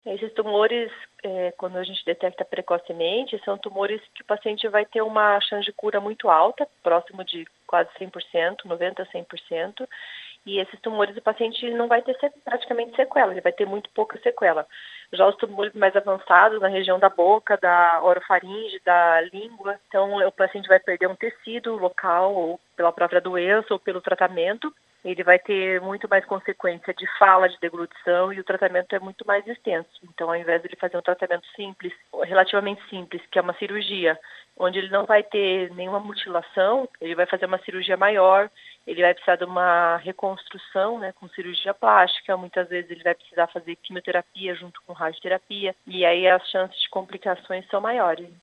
Esses tumores, quando a gente detecta precocemente, são tumores que o paciente vai ter uma chance de cura muito alta, próximo de quase 100%, 90% a 100%, e esses tumores o paciente não vai ter praticamente sequela, ele vai ter muito pouca sequela. Já os tumores mais avançados, na região da boca, da orofaringe, da língua, então o paciente vai perder um tecido local, ou pela própria doença, ou pelo tratamento, ele vai ter muito mais consequência de fala, de deglutição, e o tratamento é muito mais extenso. Então, ao invés de ele fazer um tratamento simples, relativamente simples, que é uma cirurgia, onde ele não vai ter nenhuma mutilação, ele vai fazer uma cirurgia maior, ele vai precisar de uma reconstrução, né, com cirurgia plástica, muitas vezes ele vai precisar fazer quimioterapia junto com radioterapia, e aí as chances de complicações são maiores.